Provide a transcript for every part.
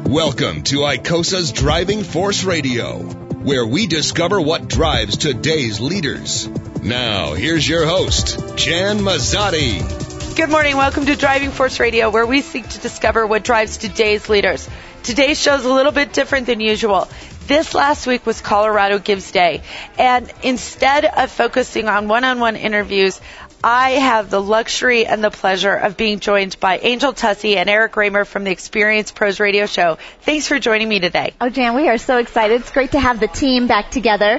Welcome to ICOSA's Driving Force Radio, where we discover what drives today's leaders. Now, here's your host, Jan Mazzotti. Good morning. Welcome to Driving Force Radio, where we seek to discover what drives today's leaders. Today's show is a little bit different than usual. This last week was Colorado Gives Day, and instead of focusing on one-on-one interviews, I have the luxury and the pleasure of being joined by Angel Tussey and Eric Raymer from the Experience Pros Radio Show. Thanks for joining me today. Oh, Jan, we are so excited. It's great to have the team back together.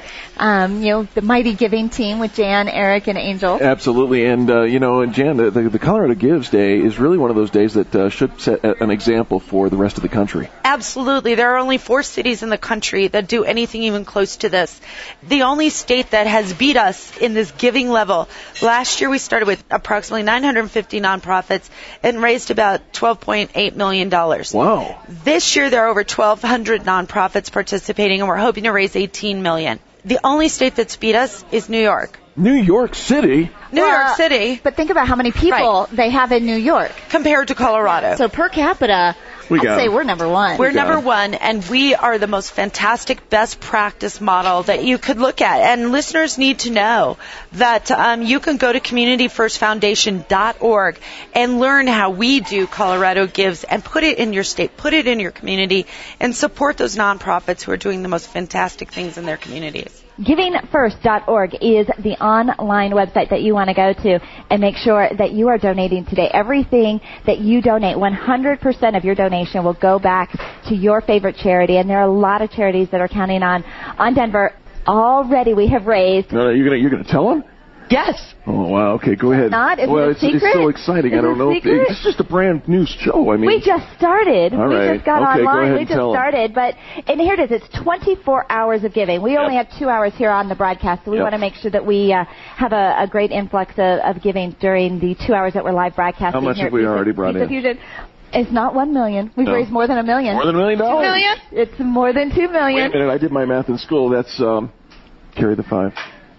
The mighty giving team with Jan, Eric, and Angel. Absolutely. And, Jan, the Colorado Gives Day is really one of those days that should set an example for the rest of the country. Absolutely. There are only 4 cities in the country that do anything even close to this. The only state that has beat us in this giving level. Last year we started with approximately 950 nonprofits and raised about $12.8 million. Wow. This year there are over 1,200 nonprofits participating, and we're hoping to raise $18 million. The only state that's beat us is New York. New York City? New York City. But think about how many people they have in New York. Compared to Colorado. So per capita, I'd say we're number one. We're number one, and we are the most fantastic best practice model that you could look at. And listeners need to know that you can go to communityfirstfoundation.org and learn how we do Colorado Gives and put it in your state, put it in your community, and support those nonprofits who are doing the most fantastic things in their communities. GivingFirst.org is the online website that you want to go to and make sure that you are donating today. Everything that you donate, 100% of your donation will go back to your favorite charity, and there are a lot of charities that are counting on Denver. Already we have raised... No, you're gonna tell them? Yes. Oh, wow. Okay, go ahead. Not? Is it a secret? It's so exciting. I don't know. It's just a brand new show. I mean, we just started. All right. We just got online. Go ahead we just started. And here it is. It's 24 hours of giving. We only have 2 hours here on the broadcast, so we want to make sure that we have a great influx of giving during the 2 hours that we're live broadcasting. How much have we already brought in? It's not $1 million. We've raised more than $1 million. More than $1 million? $2 million? It's more than $2 million. Wait a minute. I did my math in school. That's carry the 5.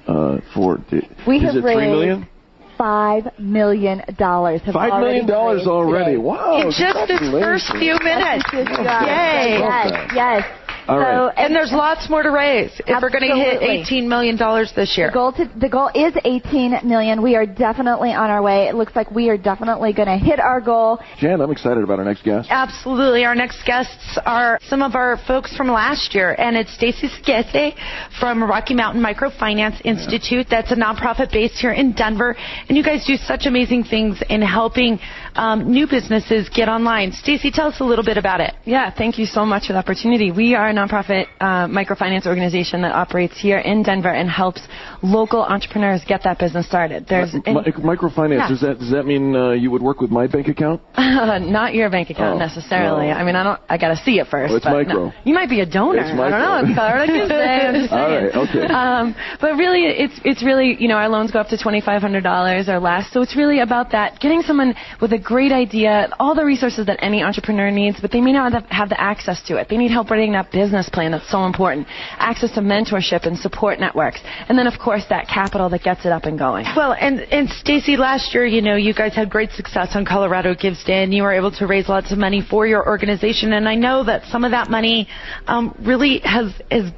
We have raised $3 million? $5 million. $5 million already. Wow! In just the first few minutes. Yay! Yes. All right. And there's lots more to raise if we're going to hit $18 million this year. The goal is $18 million. We are definitely on our way. It looks like we are definitely going to hit our goal. Jan, I'm excited about our next guest. Absolutely. Our next guests are some of our folks from last year, and it's Stacy Skete from Rocky Mountain Microfinance Institute. That's a nonprofit based here in Denver, and you guys do such amazing things in helping new businesses get online. Stacy, tell us a little bit about it. Yeah, thank you so much for the opportunity. We are a nonprofit microfinance organization that operates here in Denver and helps local entrepreneurs get that business started. Microfinance, does that mean you would work with my bank account? Not your bank account necessarily. No. I mean, I got to see it first. Oh, it's micro. No. You might be a donor. It's micro. I don't know. It's Colorado Gives Day. I'm just saying. All right, okay. But really, it's really, our loans go up to $2,500 or less. So it's really about that, getting someone with a great idea, all the resources that any entrepreneur needs, but they may not have the access to it. They need help writing that business plan. That's so important. Access to mentorship and support networks. And then, of course, that capital that gets it up and going. Well, and Stacy, last year, you guys had great success on Colorado Gives Day, and you were able to raise lots of money for your organization. And I know that some of that money really has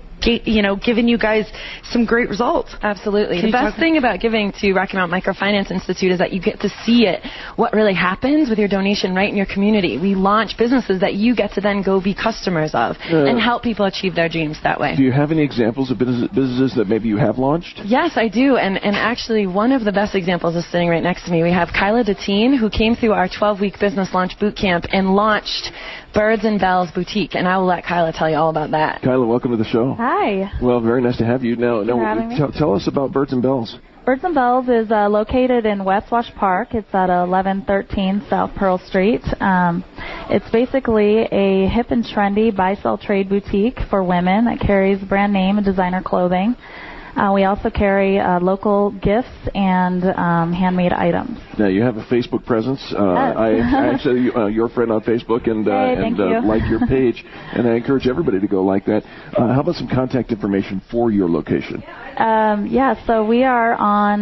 given you guys some great results. Absolutely. The best thing about giving to Rocky Mountain Microfinance Institute is that you get to see it, what really happens with your donation right in your community. We launch businesses that you get to then go be customers of and help people achieve their dreams that way. Do you have any examples of businesses that maybe you have launched? Yes, I do. And actually, one of the best examples is sitting right next to me. We have Kyla Deteen, who came through our 12-week business launch boot camp and launched Birds and Bells Boutique, and I will let Kyla tell you all about that. Kyla, welcome to the show. Hi. Well, very nice to have you. Now tell us about Birds and Bells. Birds and Bells is located in West Wash Park. It's at 1113 South Pearl Street. It's basically a hip and trendy buy-sell trade boutique for women that carries brand name and designer clothing. We also carry local gifts and handmade items. Now, you have a Facebook presence. I actually you're a friend on Facebook and like your page, and I encourage everybody to go like that. How about some contact information for your location? So we are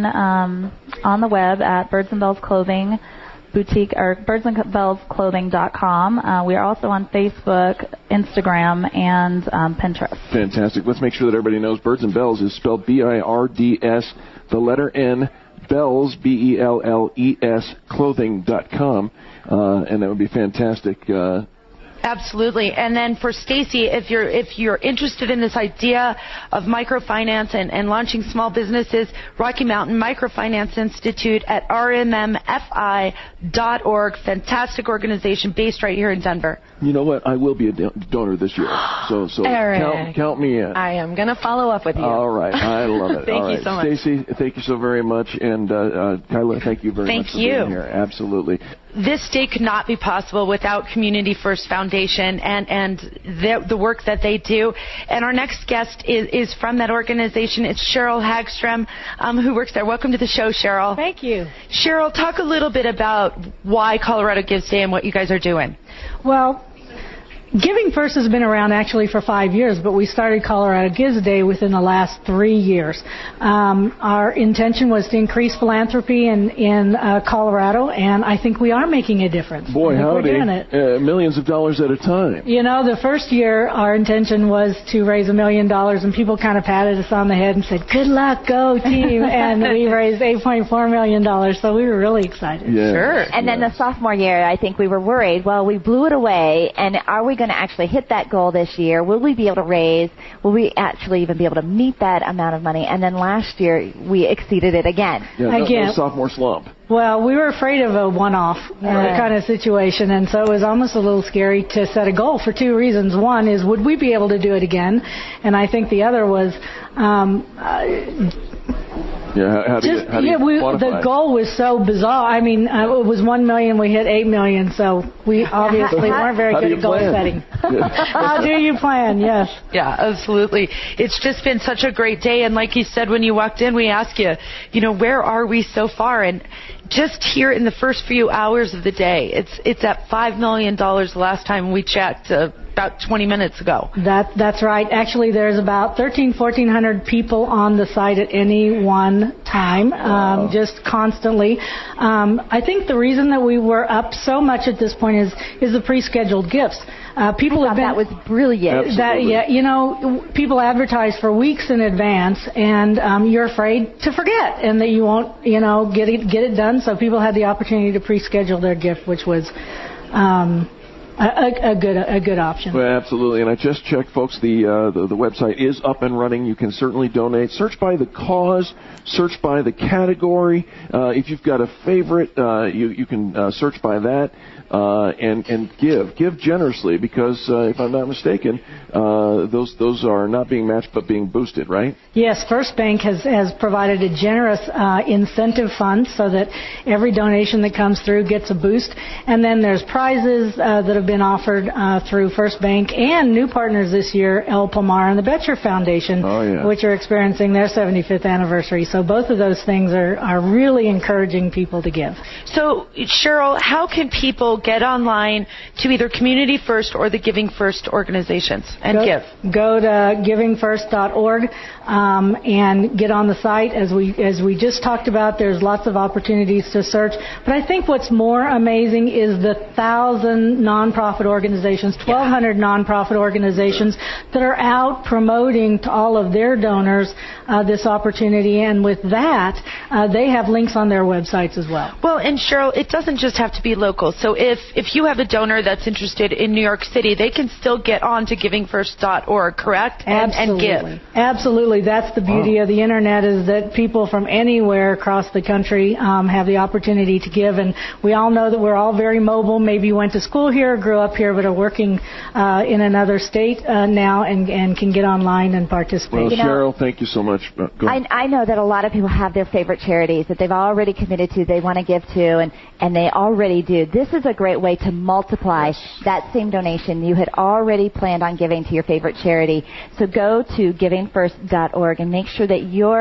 on the web at Birds and Bells Clothing Boutique or birdsandbellsclothing.com. We are also on Facebook Instagram, and Pinterest. Fantastic. Let's make sure that everybody knows Birds and Bells is spelled BIRDS, the letter N, Bells, BELLES, clothing.com, and that would be fantastic. Absolutely. And then for Stacy, if you're interested in this idea of microfinance and launching small businesses, Rocky Mountain Microfinance Institute at rmmfi.org. Fantastic organization based right here in Denver. You know what? I will be a donor this year. So Eric, count me in. I am going to follow up with you. All right. I love it. Thank you so much. Stacy, thank you so very much. And Kyla, thank you very much for being here. Absolutely. This day could not be possible without Community First Foundation and the work that they do. And our next guest is from that organization. It's Cheryl Hagstrom, who works there. Welcome to the show, Cheryl. Thank you. Cheryl, talk a little bit about why Colorado Gives Day and what you guys are doing. Well, Giving First has been around actually for 5 years, but we started Colorado Gives Day within the last 3 years. Our intention was to increase philanthropy in Colorado, and I think we are making a difference. Boy, howdy. We're doing it. Millions of dollars at a time. You know, the first year our intention was to raise $1 million, and people kind of patted us on the head and said, "Good luck, go team," and we raised $8.4 million, so we were really excited. Yes, sure. And then the sophomore year, I think we were worried, well, we blew it away, and are we going to actually hit that goal this year? Will we be able to raise? Will we actually even be able to meet that amount of money? And then last year, we exceeded it again. Yeah, no sophomore slump. Well, we were afraid of a one-off kind of situation, and so it was almost a little scary to set a goal for two reasons. One is, would we be able to do it again? And I think the other was... the goal was so bizarre. I mean, it was $1 million. We hit $8 million, so we obviously weren't very good at goal setting. How do you plan? Yes. Yeah, absolutely. It's just been such a great day, and like you said when you walked in, we asked you, where are we so far? And just here in the first few hours of the day, it's at $5 million the last time we checked, about 20 minutes ago. That's right. Actually, there's about 1,400 people on the site at any one time, just constantly. I think the reason that we were up so much at this point is the pre-scheduled gifts. People have been, that was brilliant. People advertise for weeks in advance, and you're afraid to forget, and that you won't, get it done. So people had the opportunity to pre-schedule their gift, which was a good option. Well, absolutely. And I just checked, folks. The website is up and running. You can certainly donate. Search by the cause. Search by the category. If you've got a favorite, you can search by that. And give generously, because if I'm not mistaken, those are not being matched but being boosted, right? Yes, First Bank has provided a generous incentive fund so that every donation that comes through gets a boost, and then there's prizes that have been offered through First Bank and new partners this year, El Pomar and the Betcher Foundation, which are experiencing their 75th anniversary. So both of those things are really encouraging people to give. So Cheryl, how can people get online to either Community First or the Giving First organizations and give? Go to givingfirst.org and get on the site. As we just talked about, there's lots of opportunities to search. But I think what's more amazing is the 1,000 nonprofit organizations, 1,200 nonprofit organizations that are out promoting to all of their donors this opportunity. And with that, they have links on their websites as well. Well, and Cheryl, it doesn't just have to be local. So if you have a donor that's interested in New York City, they can still get on to givingfirst.org, correct? Absolutely. And give. Absolutely. That's the beauty of the Internet, is that people from anywhere across the country have the opportunity to give. And we all know that we're all very mobile. Maybe you went to school here, grew up here, but are working in another state now and can get online and participate. Well, Cheryl, thank you so much. I know that a lot of people have their favorite charities that they've already committed to, they want to give to, and they already do. This is a great way to multiply that same donation you had already planned on giving to your favorite charity. So go to givingfirst.org and make sure that your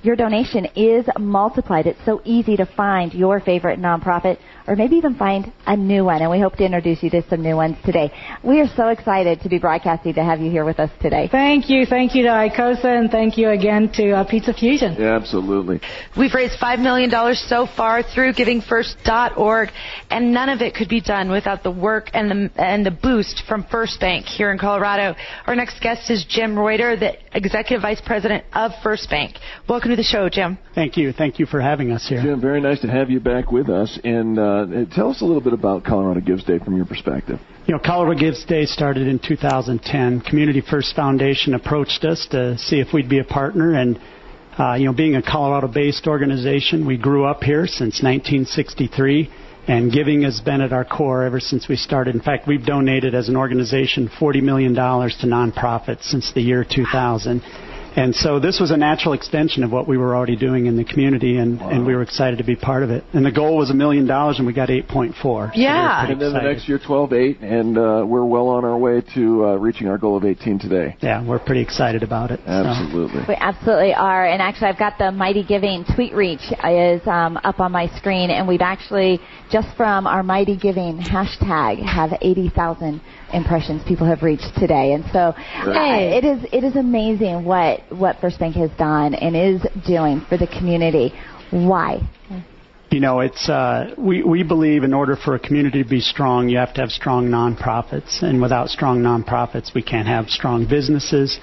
your donation is multiplied. It's so easy to find your favorite nonprofit or maybe even find a new one, and we hope to introduce you to some new ones today. We are so excited to be broadcasting to have you here with us today. Thank you to ICOSA, and thank you again to Pizza Fusion. Yeah, absolutely. We've raised $5 million so far through GivingFirst.org, and none of it could be done without the work and the boost from First Bank here in Colorado. Our next guest is Jim Reuter, the Executive Vice President of First Bank. Welcome to the show, Jim. Thank you. Thank you for having us here. Jim, very nice to have you back with us. And tell us a little bit about Colorado Gives Day from your perspective. Colorado Gives Day started in 2010. Community First Foundation approached us to see if we'd be a partner. And, being a Colorado-based organization, we grew up here since 1963. And giving has been at our core ever since we started. In fact, we've donated as an organization $40 million to nonprofits since the year 2000. And so this was a natural extension of what we were already doing in the community, and we were excited to be part of it. And the goal was $1 million, and we got 8.4. Yeah. So and then the next year, 12.8, and we're well on our way to reaching our goal of 18 today. Yeah, we're pretty excited about it. Absolutely. We absolutely are. And actually, I've got the Mighty Giving tweet reach is up on my screen, and we've actually, just from our Mighty Giving hashtag, have 80,000 impressions people have reached today. And so it is amazing what First Bank has done and is doing for the community. Why? It's we believe in order for a community to be strong, you have to have strong nonprofits. And without strong nonprofits, we can't have strong businesses.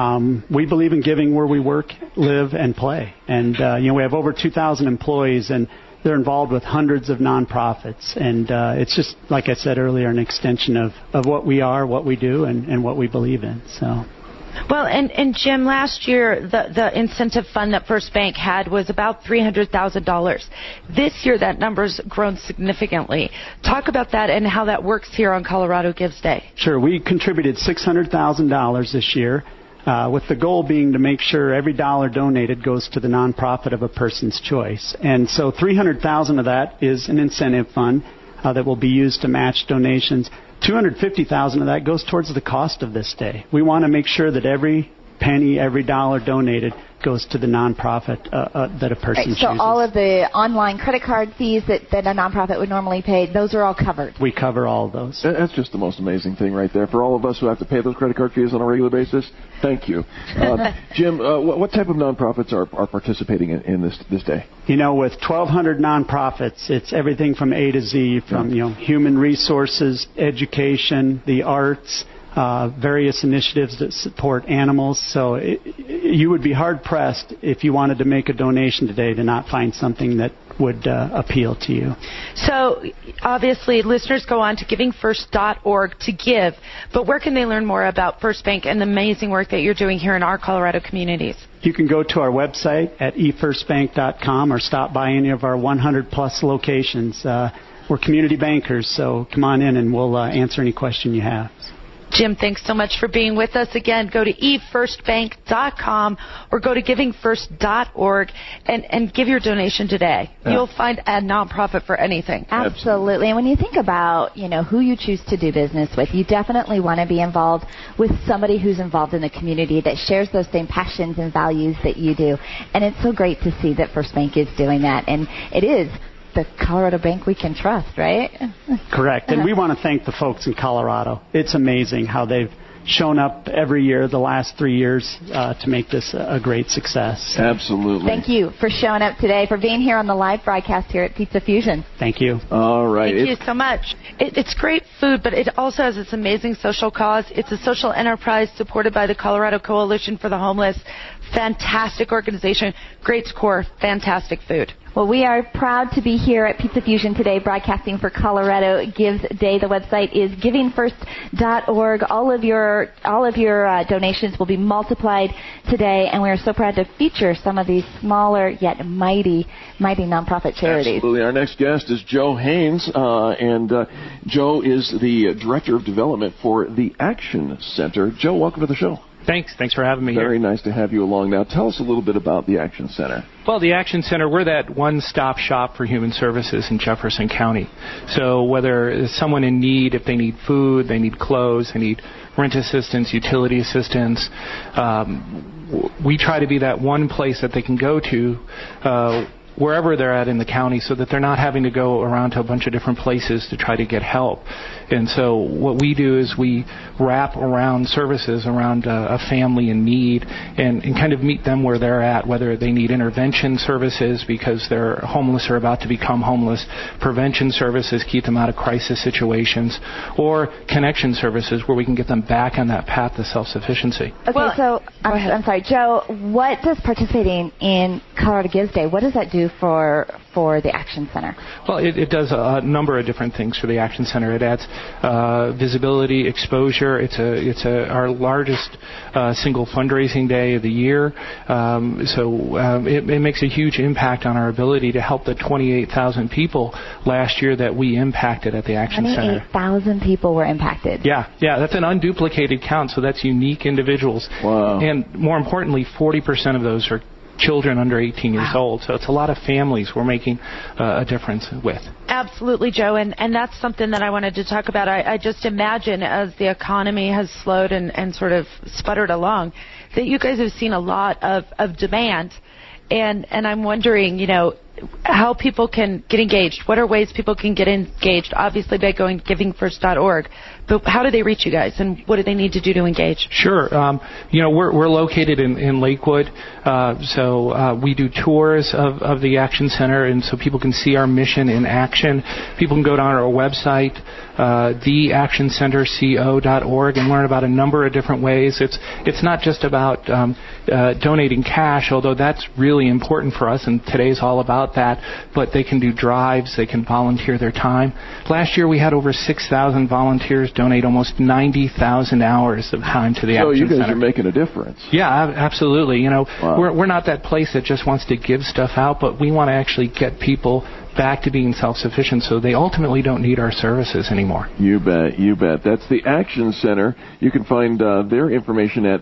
We believe in giving where we work, live, and play. And, we have over 2,000 employees, and they're involved with hundreds of nonprofits. And it's just, like I said earlier, an extension of what we are, what we do, and what we believe in. So. Well, and Jim, last year, the incentive fund that First Bank had was about $300,000. This year, that number's grown significantly. Talk about that and how that works here on Colorado Gives Day. Sure. We contributed $600,000 this year, with the goal being to make sure every dollar donated goes to the nonprofit of a person's choice. And so $300,000 of that is an incentive fund that will be used to match donations. $250,000 of that goes towards the cost of this day. We want to make sure that every penny, every dollar donated goes to the nonprofit that a person chooses. So all of the online credit card fees that a nonprofit would normally pay, those are all covered? We cover all of those. That's just the most amazing thing right there. For all of us who have to pay those credit card fees on a regular basis, thank you. Jim, what type of nonprofits are participating in this day? With 1,200 nonprofits, it's everything from A to Z, from human resources, education, the arts, various initiatives that support animals. So you would be hard-pressed if you wanted to make a donation today to not find something that would appeal to you. So, obviously, listeners go on to GivingFirst.org to give, but where can they learn more about First Bank and the amazing work that you're doing here in our Colorado communities? You can go to our website at efirstbank.com or stop by any of our 100-plus locations. We're community bankers, so come on in and we'll answer any question you have. Jim, thanks so much for being with us again. Go to efirstbank.com or go to givingfirst.org and give your donation today. Yeah. You'll find a nonprofit for anything. Absolutely. And when you think about, who you choose to do business with, you definitely want to be involved with somebody who's involved in the community that shares those same passions and values that you do. And it's so great to see that First Bank is doing that. And it is the Colorado bank we can trust, right? Correct. And we want to thank the folks in Colorado. It's amazing how they've shown up every year the last 3 years to make this a great success. Absolutely. Thank you for showing up today, for being here on the live broadcast here at Pizza Fusion. Thank you. All right. Thank you so much. It's great food, but it also has this amazing social cause. It's a social enterprise supported by the Colorado Coalition for the Homeless. Fantastic organization, great score, fantastic food. Well, we are proud to be here at Pizza Fusion today, broadcasting for Colorado Gives Day. The website is givingfirst.org. All of your donations will be multiplied today, and we are so proud to feature some of these smaller yet mighty nonprofit charities. Absolutely. Our next guest is Joe Haynes, and Joe is the Director of Development for the Action Center. Joe, welcome to the show. Thanks for having me here. Very nice to have you along. Now, tell us a little bit about the Action Center. Well, the Action Center, we're that one-stop shop for human services in Jefferson County. So whether it's someone in need, if they need food, they need clothes, they need rent assistance, utility assistance, we try to be that one place that they can go to wherever they're at in the county so that they're not having to go around to a bunch of different places to try to get help. And so what we do is we wrap around services around a family in need and kind of meet them where they're at, whether they need intervention services because they're homeless or about to become homeless, prevention services, keep them out of crisis situations, or connection services where we can get them back on that path to self-sufficiency. Okay, so I'm sorry, Joe, what does participating in Colorado Gives Day, what does that do for the Action Center? Well, it does a number of different things for the Action Center. It adds visibility, exposure. It's our largest single fundraising day of the year. It makes a huge impact on our ability to help the 28,000 people last year that we impacted at the Action Center. 28,000 people were impacted. Yeah, that's an unduplicated count, so that's unique individuals. Wow. And more importantly, 40% of those are children under 18 years old. So it's a lot of families we're making a difference with. Absolutely, Joe, and that's something that I wanted to talk about. I just imagine as the economy has slowed and sort of sputtered along, that you guys have seen a lot of demand, and I'm wondering, how people can get engaged. What are ways people can get engaged? Obviously by going givingfirst.org, but how do they reach you guys, and what do they need to do to engage? Sure. We're located in Lakewood, so we do tours of the Action Center, and so people can see our mission in action. People can go down our website, theactioncenterco.org, and learn about a number of different ways. It's not just about donating cash, although that's really important for us, and today's all about that, but they can do drives, they can volunteer their time. Last year we had over 6,000 volunteers donate almost 90,000 hours of time to the Action Center. So you guys are making a difference. Yeah, absolutely. Wow. We're not that place that just wants to give stuff out, but we want to actually get people back to being self-sufficient so they ultimately don't need our services anymore. You bet. That's the Action Center. You can find their information at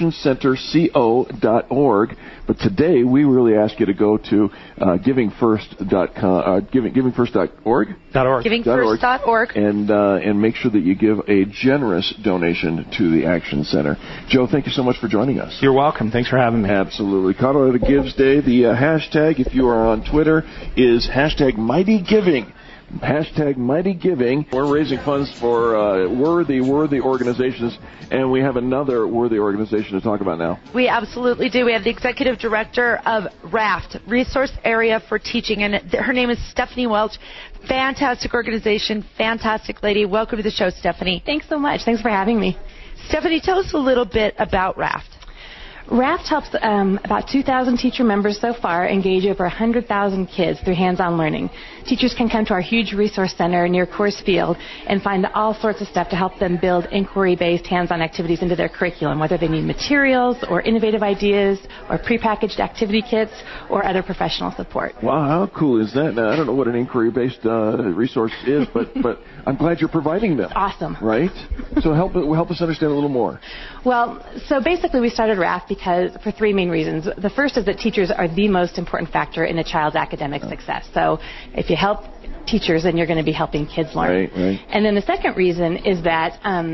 theactioncenterco.org. But today we really ask you to go to givingfirst.com, givingfirst.org? Givingfirst.org. And make sure that you give a generous donation to the Action Center. Joe, thank you so much for joining us. You're welcome. Thanks for having me. Absolutely. Colorado Gives Day. The hashtag, if you are on Twitter, is hashtag Mighty Giving. Hashtag Mighty Giving. We're raising funds for worthy organizations, and we have another worthy organization to talk about now. We absolutely do. We have the executive director of RAFT, Resource Area for Teaching, and her name is Stephanie Welch. Fantastic organization, fantastic lady. Welcome to the show, Stephanie. Thanks so much. Thanks for having me. Stephanie, tell us a little bit about RAFT. RAFT helps about 2,000 teacher members so far engage over 100,000 kids through hands-on learning. Teachers can come to our huge resource center near Coors Field and find all sorts of stuff to help them build inquiry-based hands-on activities into their curriculum, whether they need materials or innovative ideas or prepackaged activity kits or other professional support. Wow, how cool is that? Now, I don't know what an inquiry-based resource is, but I'm glad you're providing them. Awesome. Right? So help us understand a little more. Well, so basically we started RAFT for three main reasons. The first is that teachers are the most important factor in a child's academic success. So if you help teachers, then you're going to be helping kids learn. Right. And then the second reason is that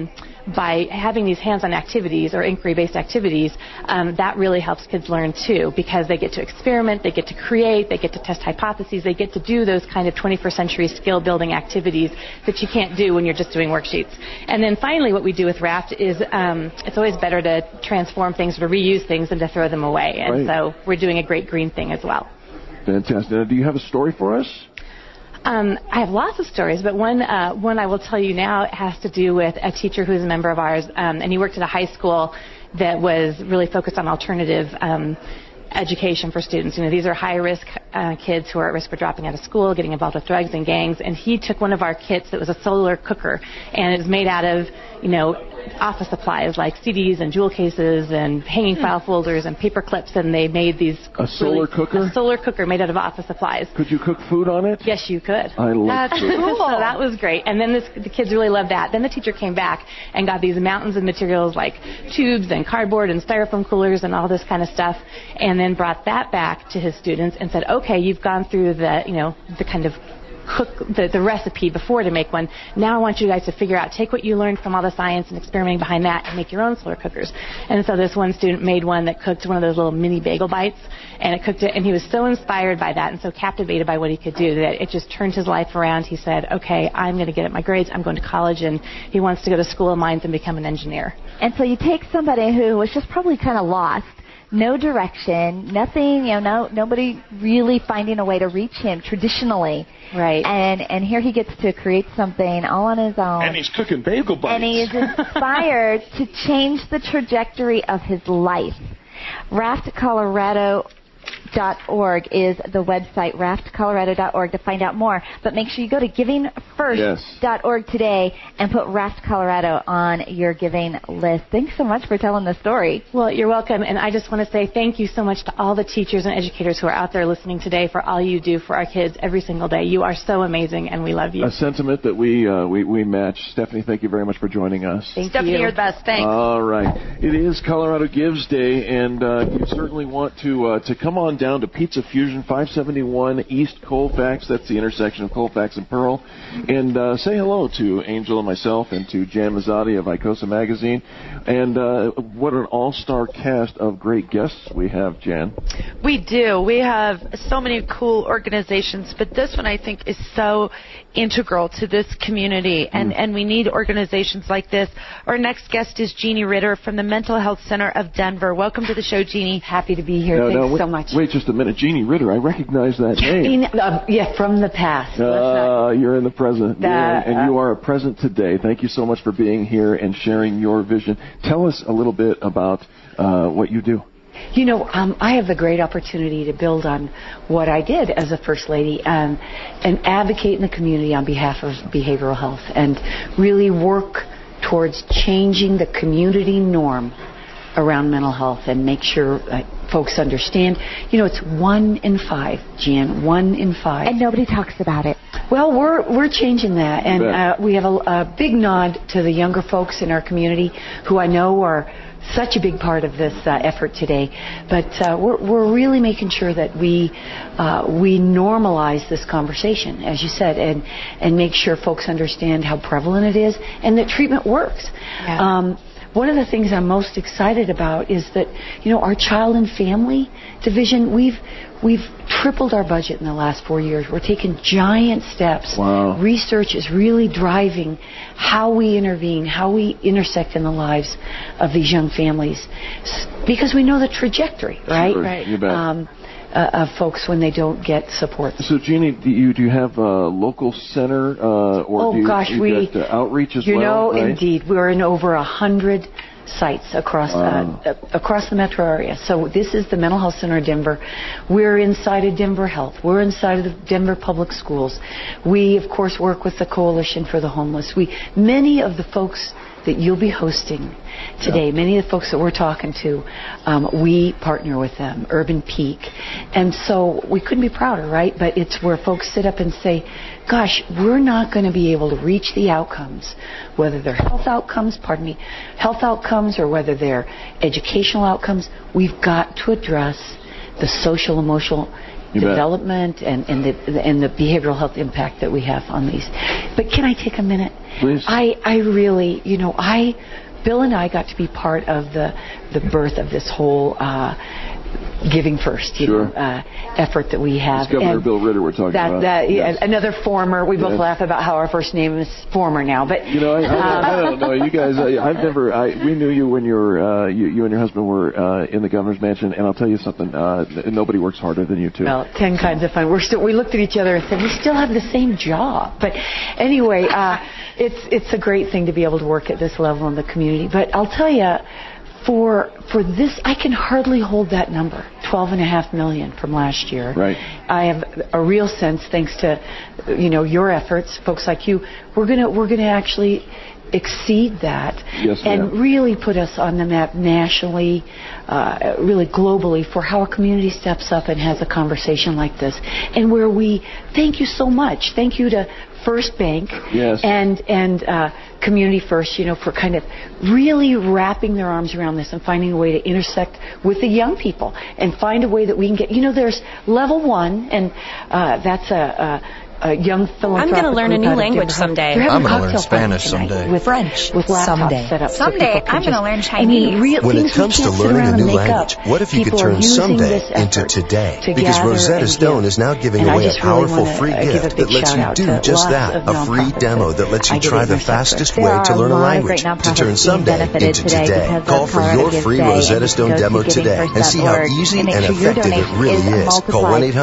by having these hands-on activities or inquiry-based activities, that really helps kids learn too, because they get to experiment, they get to create, they get to test hypotheses, they get to do those kind of 21st century skill-building activities that you can't do when you're just doing worksheets. And then finally what we do with RAFT is it's always better to transform things or to reuse things than to throw them away. And so we're doing a great green thing as well. Fantastic. Now, do you have a story for us? I have lots of stories, but one I will tell you now has to do with a teacher who's a member of ours, and he worked at a high school that was really focused on alternative education for students. These are high-risk kids who are at risk for dropping out of school, getting involved with drugs and gangs, and he took one of our kits that was a solar cooker, and it was made out of, office supplies like CDs and jewel cases and hanging file folders and paper clips, and they made these a solar cooker? A solar cooker made out of office supplies. Could you cook food on it? Yes, you could. I love That's food. cool. So that was great. And then the kids really loved that. Then the teacher came back and got these mountains of materials like tubes and cardboard and styrofoam coolers and all this kind of stuff, and then brought that back to his students and said, okay, you've gone through the kind of cook the recipe before to make one. Now I want you guys to figure out, take what you learned from all the science and experimenting behind that and make your own solar cookers. And so this one student made one that cooked one of those little mini bagel bites, and it cooked it, and he was so inspired by that and so captivated by what he could do that it just turned his life around. He said, okay, I'm going to get up my grades, I'm going to college, and he wants to go to School of Mines and become an engineer. And so you take somebody who was just probably kind of lost, no direction, nothing, nobody really finding a way to reach him traditionally. Right. And here he gets to create something all on his own. And he's cooking bagel bites. And he is inspired to change the trajectory of his life. RaftColorado.org is the website, raftcolorado.org, to find out more. But make sure you go to givingfirst.org today and put Raft Colorado on your giving list. Thanks so much for telling the story. Well, you're welcome. And I just want to say thank you so much to all the teachers and educators who are out there listening today for all you do for our kids every single day. You are so amazing, and we love you. A sentiment that we match. Stephanie, thank you very much for joining us. Stephanie, you're the best. Thanks. All right. It is Colorado Gives Day, and you certainly want to come on down to Pizza Fusion, 571 East Colfax. That's the intersection of Colfax and Pearl. And say hello to Angel and myself and to Jan Mazzotti of Icosa Magazine. And what an all-star cast of great guests we have, Jan. We do. We have so many cool organizations, but this one I think is so integral to this community, and we need organizations like this. Our next guest is Jeannie Ritter from the Mental Health Center of Denver. Welcome to the show, Jeannie. Happy to be here. Thanks so much. Wait just a minute. Jeannie Ritter, I recognize that name. Yeah, from the past. You're in the present. And you are a present today. Thank you so much for being here and sharing your vision. Tell us a little bit about what you do. I have the great opportunity to build on what I did as a First Lady and advocate in the community on behalf of behavioral health and really work towards changing the community norm around mental health and make sure folks understand. It's 1 in 5, Jan, 1 in 5. And nobody talks about it. Well, we're changing that, and we have a big nod to the younger folks in our community who I know are such a big part of this effort today. But we're really making sure that we normalize this conversation, as you said, and make sure folks understand how prevalent it is and that treatment works. Yeah. One of the things I'm most excited about is that, our child and family division, we've tripled our budget in the last 4 years. We're taking giant steps. Wow. Research is really driving how we intervene, how we intersect in the lives of these young families, because we know the trajectory, right? Sure. Right. You bet. Of folks when they don't get support. So, Jeannie, do you have a local center, or do you get outreach as well? Right? Indeed, we're in over 100 sites across the metro area. So this is the Mental Health Center of Denver. We're inside of Denver Health. We're inside of the Denver Public Schools. We, of course, work with the Coalition for the Homeless. Many of the folks that you'll be hosting today, many of the folks that we're talking to, we partner with them, Urban Peak. And so we couldn't be prouder, right? But it's where folks sit up and say, gosh, we're not going to be able to reach the outcomes, whether they're health outcomes or whether they're educational outcomes. We've got to address the social, emotional development and the behavioral health impact that we have on these. But can I take a minute? Please. I really, Bill and I got to be part of the birth of this whole Giving First, effort that we have. It's Governor Bill Ritter we're talking about. Yes. Another former. We both laugh about how our first name is former now, but I don't know. You guys, we knew you when you and your husband were in the governor's mansion, and I'll tell you something. Nobody works harder than you two. Well, 10 kinds of fun. We looked at each other and said, we still have the same job. But anyway, it's a great thing to be able to work at this level in the community. But I'll tell you, for this, I can hardly hold that number, $12.5 million from last year. Right. I have a real sense, thanks to your efforts, folks like you. We're gonna actually exceed that and ma'am. really put us on the map nationally, really globally, for how a community steps up and has a conversation like this. And where we thank you so much. Thank you to First Bank and Community First, for kind of really wrapping their arms around this and finding a way to intersect with the young people and find a way that we can get, there's level 1, and that's a young philanthropic. I'm going to learn a new language someday. I'm going to learn Spanish someday. With French with laptops set up. Someday I'm going to learn Chinese. When it comes to learning a new language, what if you could turn someday into today? Because Rosetta Stone is now giving away a powerful free gift that lets you do just that, a free demo that lets you try the fastest way to learn a language, to turn someday into today. Call for your free Rosetta Stone demo today and see how easy and effective it really is. Call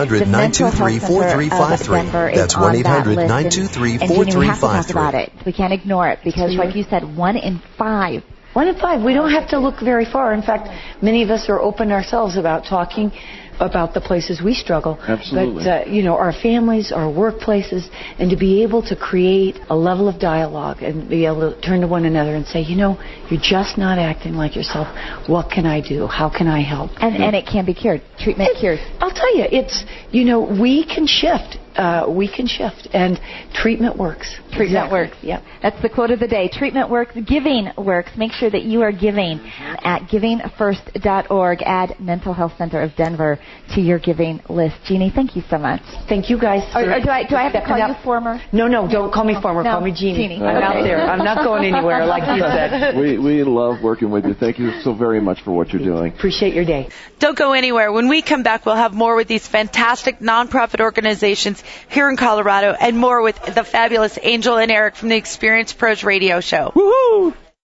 1-800-923-4353. That's 1-800-923-4353. We have to talk about it. We can't ignore it because, like you said, 1 in 5. 1 in 5. We don't have to look very far. In fact, many of us are open ourselves about talking about the places we struggle. Absolutely. But, our families, our workplaces, and to be able to create a level of dialogue and be able to turn to one another and say, you're just not acting like yourself. What can I do? How can I help? And it can be cured. Treatment cures. I'll tell you, it's, we can shift. And treatment works. Treatment works. Yep. That's the quote of the day. Treatment works. Giving works. Make sure that you are giving at givingfirst.org. Add Mental Health Center of Denver to your giving list. Jeannie, thank you so much. Thank you, guys. Do I have to call you former? No, don't call me former. Call me Jeannie. I'm out there. I'm not going anywhere, like you said. We love working with you. Thank you so very much for what you're doing. Appreciate your day. Don't go anywhere. When we come back, we'll have more with these fantastic nonprofit organizations here in Colorado and more with the fabulous Angel and Eric from the Experience Pros radio show. Woohoo!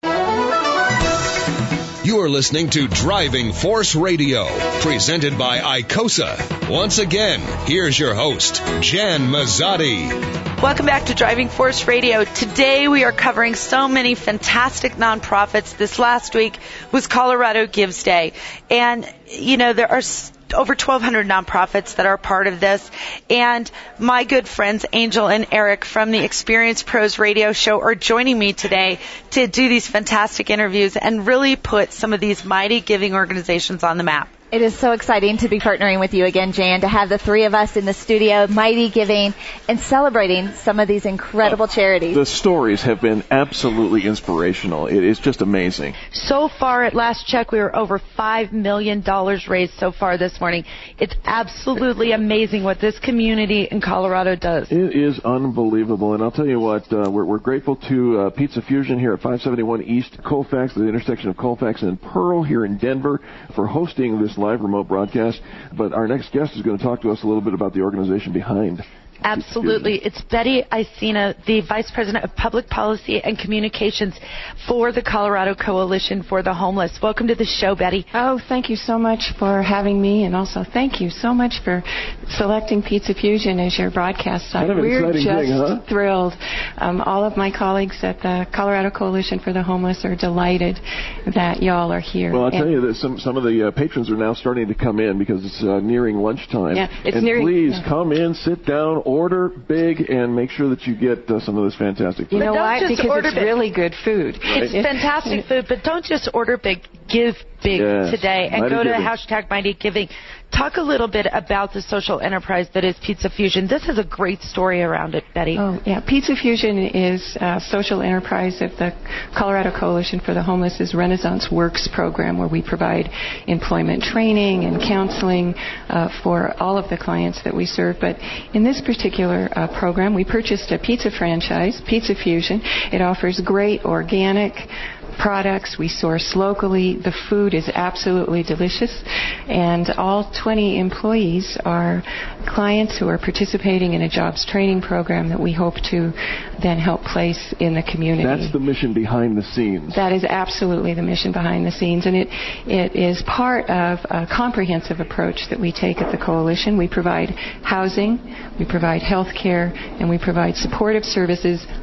You're listening to Driving Force Radio, presented by ICOSA. Once again, here's your host, Jan Mazzotti. Welcome back to Driving Force Radio. Today we are covering so many fantastic nonprofits. This last week was Colorado Gives Day. And, there are over 1,200 nonprofits that are part of this. And my good friends, Angel and Eric from the Experience Pros radio show are joining me today to do these fantastic interviews and really put some of these mighty giving organizations on the map. It is so exciting to be partnering with you again, Jan, to have the three of us in the studio, mighty giving, and celebrating some of these incredible charities. The stories have been absolutely inspirational. It is just amazing. So far, at last check, we were over $5 million raised so far this morning. It's absolutely amazing what this community in Colorado does. It is unbelievable. And I'll tell you what, we're grateful to Pizza Fusion here at 571 East Colfax, the intersection of Colfax and Pearl here in Denver, for hosting this live remote broadcast. But our next guest is going to talk to us a little bit about the organization behind. Absolutely. It's Betty Icena, the Vice President of Public Policy and Communications for the Colorado Coalition for the Homeless. Welcome to the show, Betty. Oh, thank you so much for having me, and also thank you so much for selecting Pizza Fusion as your broadcast site. We're just thrilled. All of my colleagues at the Colorado Coalition for the Homeless are delighted that y'all are here. Well, I'll tell you that some of the patrons are now starting to come in because it's nearing lunchtime. Yeah, it's and nearing. Please come in, sit down, order big, and make sure that you get some of this fantastic food. You know why? Because it's really good food. It's fantastic food, but don't just order big. Give big today and go to hashtag Mighty Giving. Talk a little bit about the social enterprise that is Pizza Fusion. This is a great story around it, Betty. Oh, yeah. Pizza Fusion is a social enterprise of the Colorado Coalition for the Homeless's Renaissance Works program, where we provide employment training and counseling for all of the clients that we serve. But in this particular program, we purchased a pizza franchise, Pizza Fusion. It offers great organic products. We source locally. The food is absolutely delicious. And all 20 employees are clients who are participating in a jobs training program that we hope to then help place in the community. That's the mission behind the scenes. That is absolutely the mission behind the scenes. And it is part of a comprehensive approach that we take at the Coalition. We provide housing, we provide health care, and we provide supportive services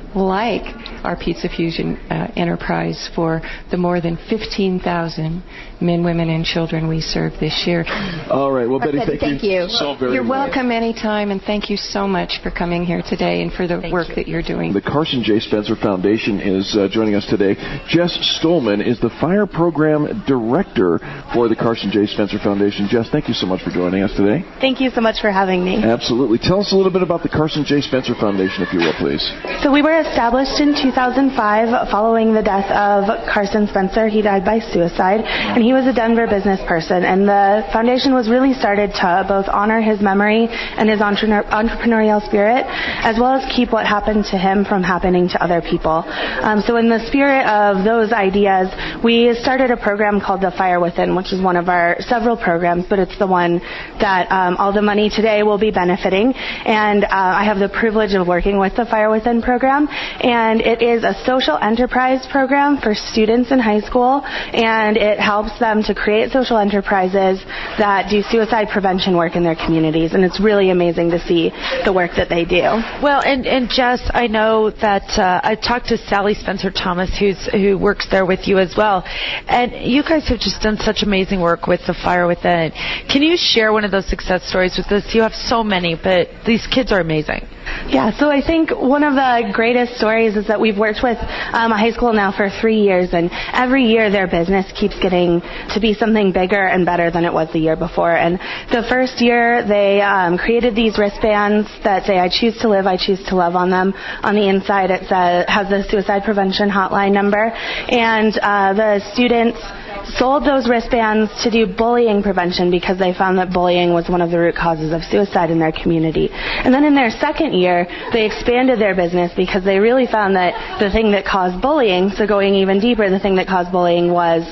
like our Pizza Fusion enterprise for the more than 15,000 men, women, and children we serve this year. All right. Well, Betty, thank you so very much. You're welcome anytime, and thank you so much for coming here today and for the work that you're doing. The Carson J. Spencer Foundation is joining us today. Jess Stolman is the Fire Program Director for the Carson J. Spencer Foundation. Jess, thank you so much for joining us today. Thank you so much for having me. Absolutely. Tell us a little bit about the Carson J. Spencer Foundation, if you will, please. So we were established in 2005 following the death of Carson Spencer. He died by suicide, and he was a Denver business person. And the foundation was really started to both honor his memory and his entrepreneurial spirit, as well as keep what happened to him from happening to other people. So in the spirit of those ideas, we started a program called The Fire Within, which is one of our several programs, but it's the one that all the money today will be benefiting. And I have the privilege of working with the Fire Within program, and it is a social enterprise program for students in high school, and it helps them to create social enterprises that do suicide prevention work in their communities, and it's really amazing to see the work that they do. Well, and Jess, I know that I talked to Sally Spencer Thomas, who works there with you as well, and you guys have just done such amazing work with the Fire Within. Can you share one of those success stories with us? You have so many, but these kids are amazing. Yeah, so I think one of the greatest stories is that we've worked with a high school now for 3 years, and every year their business keeps getting to be something bigger and better than it was the year before. And the first year they created these wristbands that say, "I choose to live, I choose to love" on them. On the inside it has the suicide prevention hotline number, and the students sold those wristbands to do bullying prevention because they found that bullying was one of the root causes of suicide in their community. And then in their second year, they expanded their business because they really found that the thing that caused bullying, so going even deeper, the thing that caused bullying was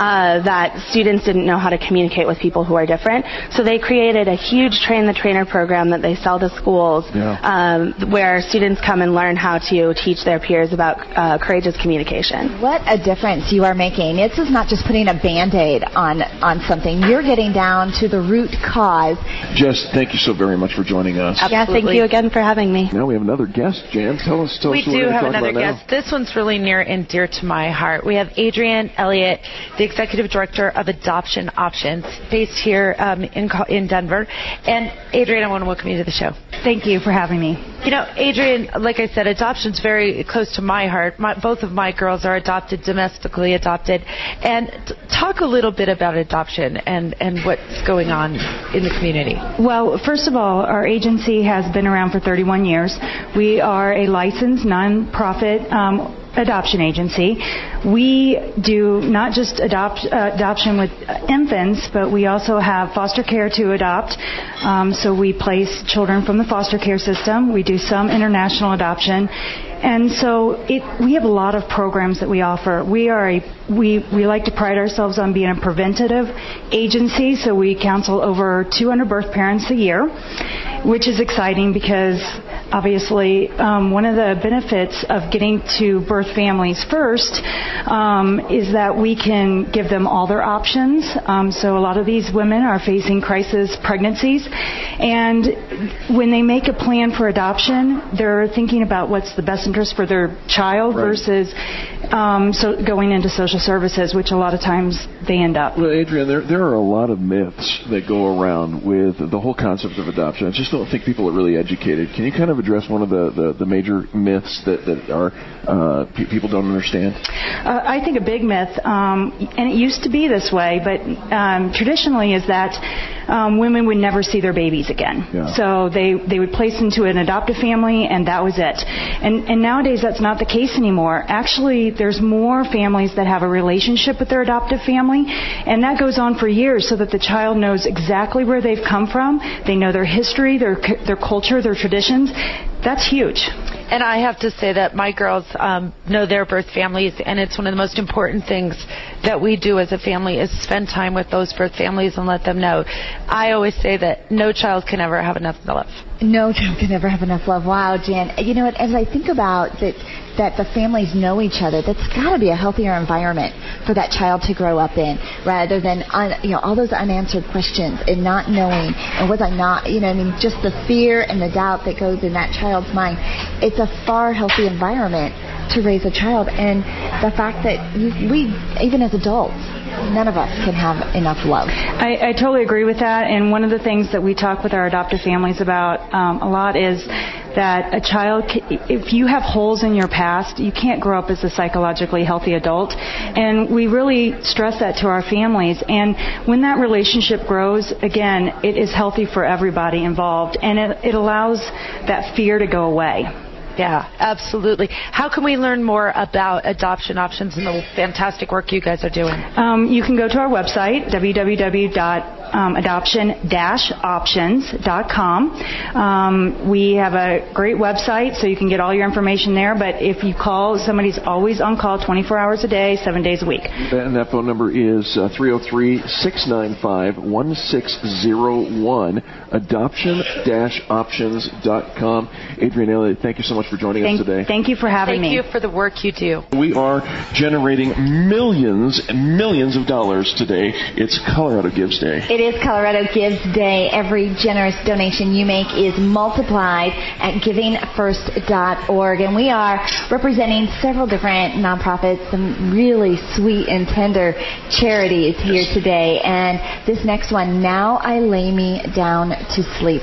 that students didn't know how to communicate with people who are different. So they created a huge Train the Trainer program that they sell to schools, where students come and learn how to teach their peers about courageous communication. What a difference you are making. This is not just putting a Band-Aid on something. You're getting down to the root cause. Jess, thank you so very much for joining us. Absolutely. Yeah, thank you again for having me. Now we have another guest, Jan. Tell us we do have another guest. This one's really near and dear to my heart. We have Adrienne Elliott, the Executive Director of Adoption Options, based here in Denver. And Adrienne, I want to welcome you to the show. Thank you for having me. You know, Adrienne, like I said, adoption's very close to my heart. Both of my girls are adopted, domestically adopted. And talk a little bit about adoption and what's going on in the community. Well, first of all, our agency has been around for 31 years. We are a licensed nonprofit adoption agency. We do not just adoption with infants, but we also have foster care to adopt. So we place children from the foster care system. We do some international adoption. And so we have a lot of programs that we offer. We like to pride ourselves on being a preventative agency, so we counsel over 200 birth parents a year, which is exciting because obviously one of the benefits of getting to birth families first is that we can give them all their options. So a lot of these women are facing crisis pregnancies, and when they make a plan for adoption, they're thinking about what's the best interest for their child versus so going into social services, which a lot of times they end up. Well, Adrienne, there are a lot of myths that go around with the whole concept of adoption. I just don't think people are really educated. Can you kind of address one of the major myths that are people don't understand? I think a big myth, and it used to be this way, but traditionally is that women would never see their babies again. Yeah. So they would place into an adoptive family, and that was it. And nowadays that's not the case anymore. Actually, there's more families that have a relationship with their adoptive family, and that goes on for years so that the child knows exactly where they've come from. They know their history, their culture, their traditions. That's huge. And I have to say that my girls know their birth families, and it's one of the most important things that we do as a family is spend time with those birth families and let them know. I always say that no child can ever have enough love. No child can ever have enough love. Wow, Jan. You know what, as I think about that the families know each other, that's got to be a healthier environment for that child to grow up in, rather than all those unanswered questions and not knowing, and was I not, just the fear and the doubt that goes in that child's mind. It's a far healthy environment to raise a child, and the fact that we, even as adults, none of us can have enough love. I totally agree with that, and one of the things that we talk with our adoptive families about a lot is that a child, if you have holes in your past, you can't grow up as a psychologically healthy adult, and we really stress that to our families. And when that relationship grows, again, it is healthy for everybody involved, and it allows that fear to go away. Yeah, absolutely. How can we learn more about adoption options and the fantastic work you guys are doing? You can go to our website, www.adoption-options.com. We have a great website, so you can get all your information there. But if you call, somebody's always on call 24 hours a day, 7 days a week. And that phone number is 303-695-1601, adoption-options.com. Adrienne Elliott, thank you so much for joining us today. Thank you for having me. Thank you for the work you do. We are generating millions and millions of dollars today. It's Colorado Gives Day. It is Colorado Gives Day. Every generous donation you make is multiplied at givingfirst.org. And we are representing several different nonprofits, some really sweet and tender charities here today. And this next one, Now I Lay Me Down to Sleep.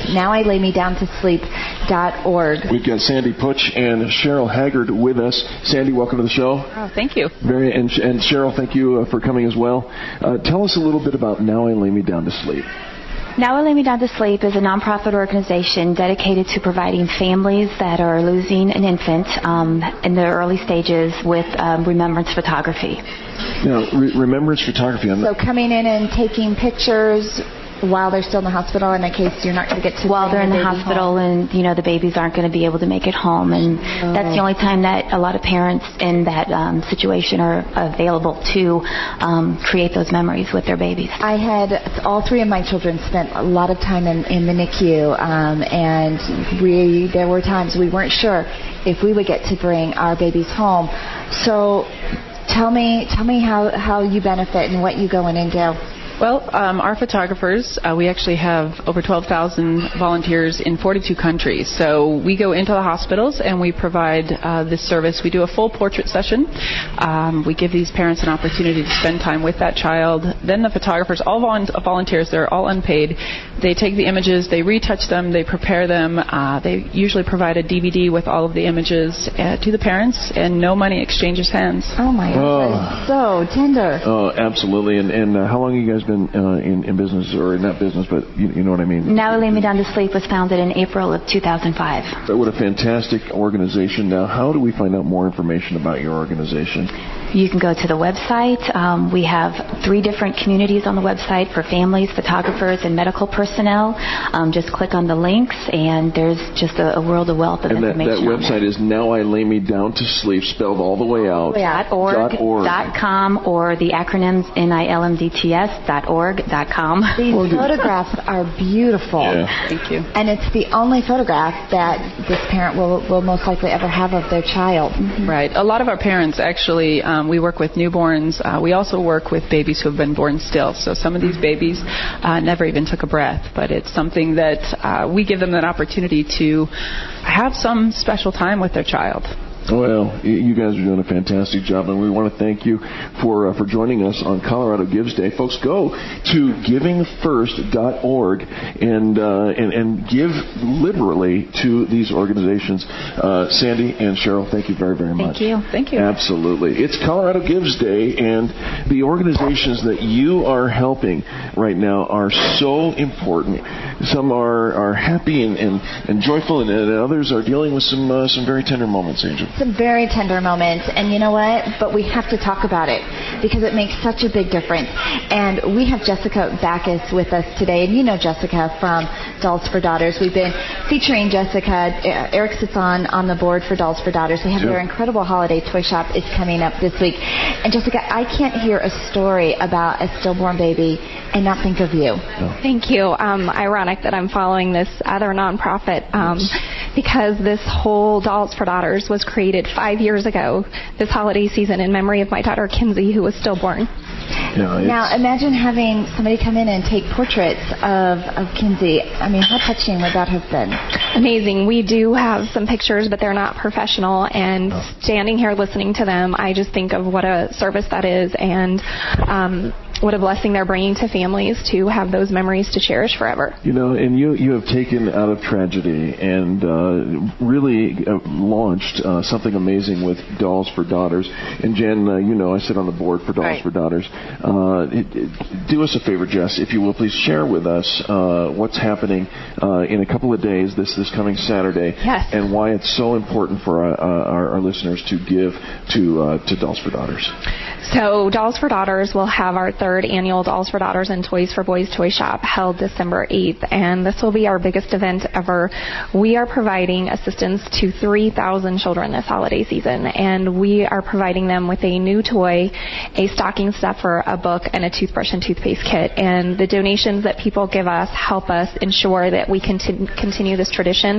NowILayMeDownToSleep.org. We've got Sandy Putsch and Cheryl Haggard with us. Sandy, welcome to the show. Oh, thank you. And Cheryl, thank you for coming as well. Tell us a little bit about Now I Lay Me Down to Sleep. Now I Lay Me Down to Sleep is a nonprofit organization dedicated to providing families that are losing an infant in the early stages with remembrance photography. Now, remembrance photography. So coming in and taking pictures while they're still in the hospital, in case you're not going to get to while they're in the hospital home. And the babies aren't going to be able to make it home, and that's the only time that a lot of parents in that situation are available to create those memories with their babies. I had all three of my children spent a lot of time in the NICU, and there were times we weren't sure if we would get to bring our babies home. So tell me how you benefit and what you go in and do. Well, our photographers, we actually have over 12,000 volunteers in 42 countries. So we go into the hospitals and we provide this service. We do a full portrait session. We give these parents an opportunity to spend time with that child. Then the photographers, all volunteers, they're all unpaid. They take the images, they retouch them, they prepare them. They usually provide a DVD with all of the images to the parents, and no money exchanges hands. Oh, my goodness. So tender. Oh, absolutely. And how long have you guys been in business, or not business, but you know what I mean? Now I Lay Me Down to Sleep was founded in April of 2005. What a fantastic organization. Now, how do we find out more information about your organization? You can go to the website. We have 3 different communities on the website for families, photographers, and medical personnel. Just click on the links, and there's just a world of wealth of information. And that website is Now I Lay Me Down to Sleep, spelled all the way out. .org.com, or the acronyms NILMDTS.org.com. These photographs are beautiful. Yeah. Thank you. And it's the only photograph that this parent will most likely ever have of their child. Mm-hmm. Right. A lot of our parents actually, we work with newborns. We also work with babies who have been born still. So some of these babies never even took a breath, but it's something that we give them an opportunity to have some special time with their child. Well, you guys are doing a fantastic job, and we want to thank you for joining us on Colorado Gives Day. Folks, go to givingfirst.org and give liberally to these organizations. Sandy and Cheryl, thank you very, very much. Thank you. Thank you. Absolutely. It's Colorado Gives Day, and the organizations that you are helping right now are so important. Some are happy and joyful, and others are dealing with some very tender moments, Angel. Some very tender moments, and you know what? But we have to talk about it because it makes such a big difference. And we have Jessica Backus with us today, and you know Jessica from Dolls for Daughters. We've been featuring Jessica. Eric sits on the board for Dolls for Daughters. They have their incredible holiday toy shop is coming up this week. And Jessica, I can't hear a story about a stillborn baby and not think of you. Thank you. Ironic that I'm following this other nonprofit. because this whole Dolls for Daughters was created 5 years ago this holiday season in memory of my daughter Kinsey, who was stillborn. Now, imagine having somebody come in and take portraits of Kinsey. I mean, how touching would that have been? Amazing. We do have some pictures, but they're not professional. And standing here listening to them, I just think of what a service that is, and what a blessing they're bringing to families to have those memories to cherish forever. And you have taken out of tragedy and really launched something amazing with Dolls for Daughters. And Jen, I sit on the board for Dolls for Daughters. Do us a favor, Jess, if you will, please share with us what's happening in a couple of days, this coming Saturday, and why it's so important for our listeners to give to Dolls for Daughters. So Dolls for Daughters will have our third annual Dolls for Daughters and Toys for Boys Toy Shop held December 8th, and this will be our biggest event ever. We are providing assistance to 3,000 children this holiday season, and we are providing them with a new toy, a stocking stuffer, a book, and a toothbrush and toothpaste kit. And the donations that people give us help us ensure that we continue this tradition.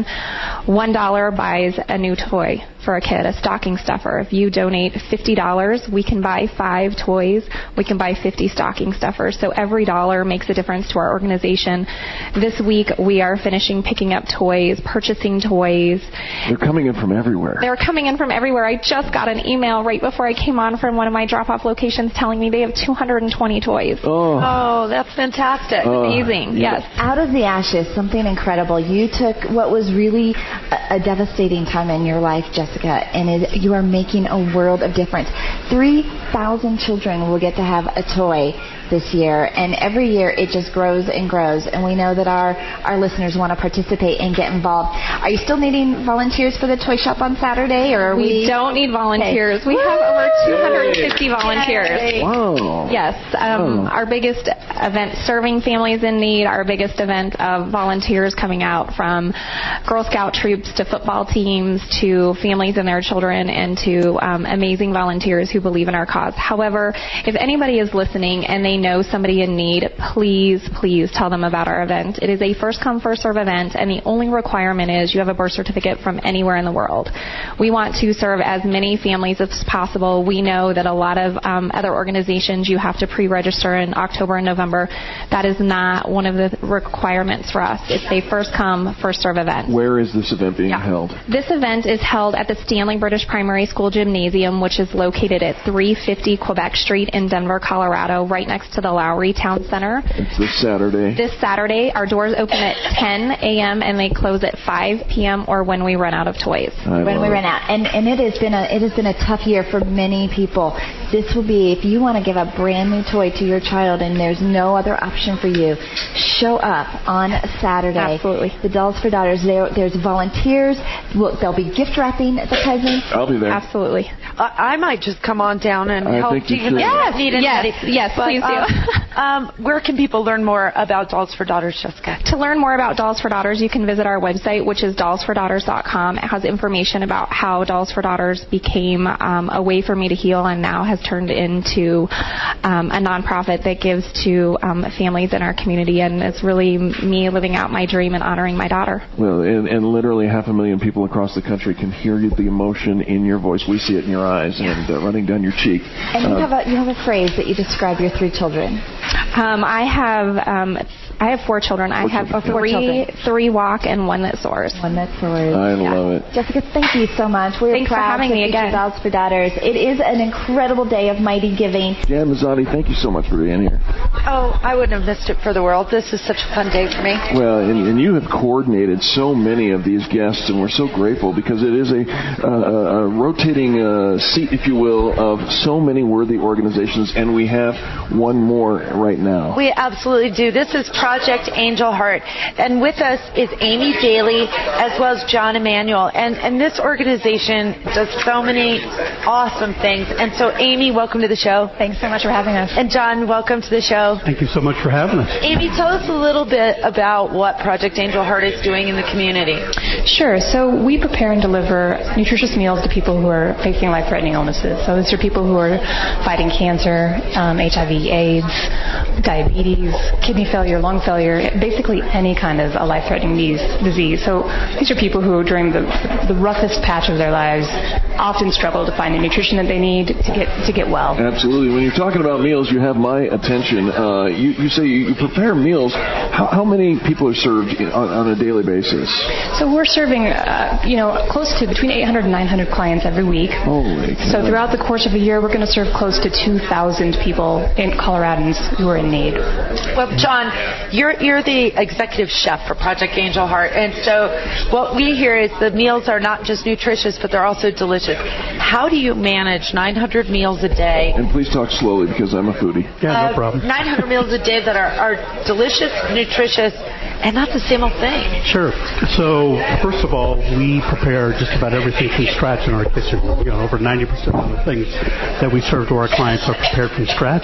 $1 buys a new toy for a kid, a stocking stuffer. If you donate $50, we can buy 5 toys. We can buy 50 stocking stuffers. So every dollar makes a difference to our organization. This week we are finishing picking up toys, purchasing toys. They're coming in from everywhere. They're coming in from everywhere. I just got an email right before I came on from one of my drop-off locations telling me they have 220 toys. Oh, that's fantastic. Amazing. Yes. Out of the ashes, something incredible. You took what was really a devastating time in your life, Jessica, and you are making a world of difference. 3,000 children will get to have a toy this year, and every year it just grows and grows, and we know that our listeners want to participate and get involved. Are you still needing volunteers for the toy shop on Saturday, or we don't need volunteers? Okay. We have over 250 volunteers. Wow. Yes. Our biggest event serving families in need, our biggest event of volunteers coming out from Girl Scout troops to football teams to families and their children, and to amazing volunteers who believe in our cause. However, if anybody is listening and they know somebody in need, please tell them about our event. It is a first come, first serve event, and the only requirement is you have a birth certificate from anywhere in the world. We want to serve as many families as possible. We know that a lot of other organizations you have to pre-register in October and November. That is not one of the requirements for us. It's a first come, first serve event. Where is this event being held? This event is held at the Stanley British Primary School Gymnasium, which is located at 350 Quebec Street in Denver, Colorado, right next to the Lowry Town Center. It's this Saturday. This Saturday. Our doors open at 10 a.m. and they close at 5 p.m. or when we run out of toys. When we run out. And it has been a tough year for many people. This will be, if you want to give a brand new toy to your child and there's no other option for you, show up on Saturday. Absolutely. The Dolls for Daughters. There's volunteers. There'll be gift wrapping the presents. I'll be there. Absolutely. I might just come on down and help. Yes, please do. Where can people learn more about Dolls for Daughters, Jessica? To learn more about Dolls for Daughters, you can visit our website, which is dollsfordaughters.com. It has information about how Dolls for Daughters became a way for me to heal and now has turned into a nonprofit that gives to families in our community, and it's really me living out my dream and honoring my daughter. Well, and literally 500,000 people across the country can hear the emotion in your voice. We see it in your eyes and running down your cheek. And you have a phrase that you describe your 3 children. I have 4 children. I have 3 walk and 1 that soars. One that soars. I love it. Jessica, thank you so much. Thanks for having me again. Dolls for Daughters. It is an incredible day of mighty giving. Jan Mazzotti, thank you so much for being here. Oh, I wouldn't have missed it for the world. This is such a fun day for me. Well, and you have coordinated so many of these guests, and we're so grateful because it is a rotating seat, if you will, of so many worthy organizations, and we have one more right now. We absolutely do. This is Project Angel Heart, and with us is Amy Daly as well as John Emanuel, and this organization does so many awesome things. And so, Amy, welcome to the show. Thanks so much for having us. And John, welcome to the show. Thank you so much for having us. Amy, tell us a little bit about what Project Angel Heart is doing in the community. Sure. So we prepare and deliver nutritious meals to people who are facing life-threatening illnesses. So these are people who are fighting cancer, HIV, AIDS, diabetes, kidney failure, lung failure, basically any kind of a life-threatening disease. So these are people who, during the roughest patch of their lives, often struggle to find the nutrition that they need to get well. Absolutely. When you're talking about meals, you have my attention. You say you prepare meals. How many people are served on a daily basis? So we're serving, close to between 800 and 900 clients every week. Holy God. So throughout the course of a year, we're going to serve close to 2,000 people, Coloradans, who are in need. Well, John, you're the executive chef for Project Angel Heart, and so what we hear is the meals are not just nutritious, but they're also delicious. How do you manage 900 meals a day? And please talk slowly because I'm a foodie. Yeah, no problem. 900 meals a day that are delicious, nutritious, and not the same old thing. Sure. So, first of all, we prepare just about everything from scratch in our kitchen. Over 90% of the things that we serve to our clients are prepared from scratch.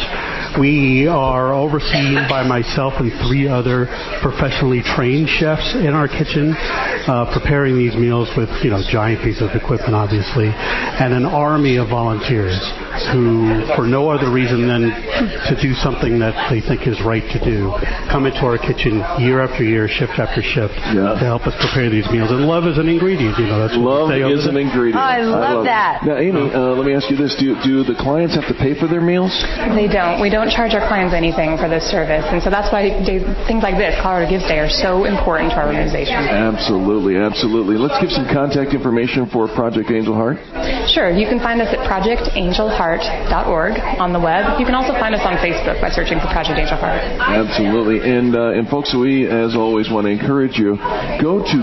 We are overseen by myself and 3 other professionally trained chefs in our kitchen, preparing these meals with, giant pieces of equipment, obviously, and an army of volunteers who, for no other reason than to do something that they think is right to do, come into our kitchen year after year, shift after shift, to help us prepare these meals. And love is an ingredient. That's love is an ingredient. Oh, I love that. Now, Amy, let me ask you this: Do the clients have to pay for their meals? They don't. We don't charge our clients anything for this service, and so that's why things like this, Colorado Gives Day, are so important to our organization. Absolutely, absolutely. Let's give some contact information for Project Angel Heart. Sure. You can find us at projectangelheart.org on the web. You can also find us on Facebook by searching for Project Angel Heart. Absolutely. And folks, we, as always, want to encourage you, go to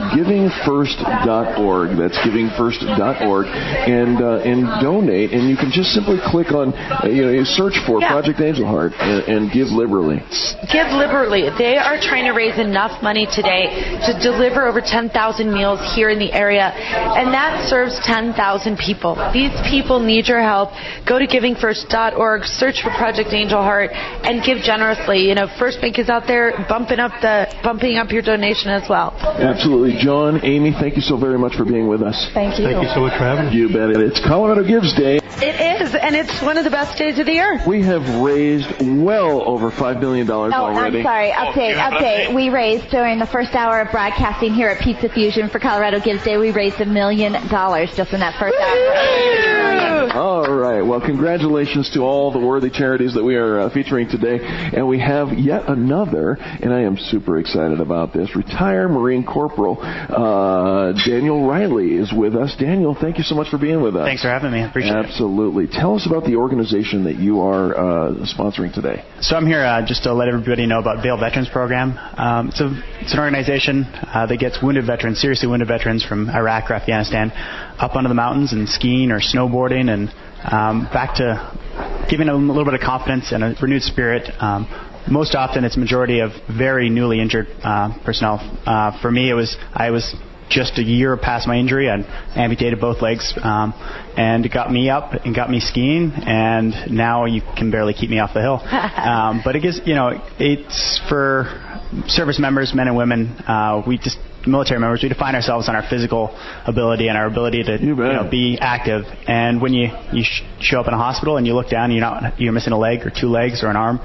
givingfirst.org. That's givingfirst.org, and donate. And you can just simply click on, search for Project Angel Heart and give liberally. Give liberally. They are trying to raise enough money today to deliver over 10,000 meals here in the area, and that serves 10,000 people. These people need your help. Go to givingfirst.org, search for Project Angel Heart, and give generously. First Bank is out there bumping up your donation as well. Absolutely. John, Amy, thank you so very much for being with us. Thank you. Thank you so much for having me. You bet. It's Colorado Gives Day. It is, and it's one of the best days of the year. We have raised well over $5 million already. I'm sorry. Update. We raised, during the first hour of broadcasting here at Pizza Fusion for Colorado Gives Day, we raised $1 million just in that first hour. All right. Well, congratulations to all the worthy charities that we are featuring today. And we have yet another, and I am super excited about this, retired Marine Corporal Daniel Riley is with us. Daniel, thank you so much for being with us. Thanks for having me. I appreciate it. Absolutely. Tell us about the organization that you are sponsoring today. So I'm here just to let everybody know about Vail Veterans Program. It's an organization that gets seriously wounded veterans from Iraq or Afghanistan up onto the mountains and skiing or snowboarding and back to giving them a little bit of confidence and a renewed spirit. Most often it's a majority of very newly injured personnel. For me, I was just a year past my injury. I amputated both legs, and it got me up and got me skiing, and now you can barely keep me off the hill. But it gives, it's for service members, men and women. Military members, we define ourselves on our physical ability and our ability to be active. And when you show up in a hospital and you look down, you're missing a leg or 2 legs or an arm,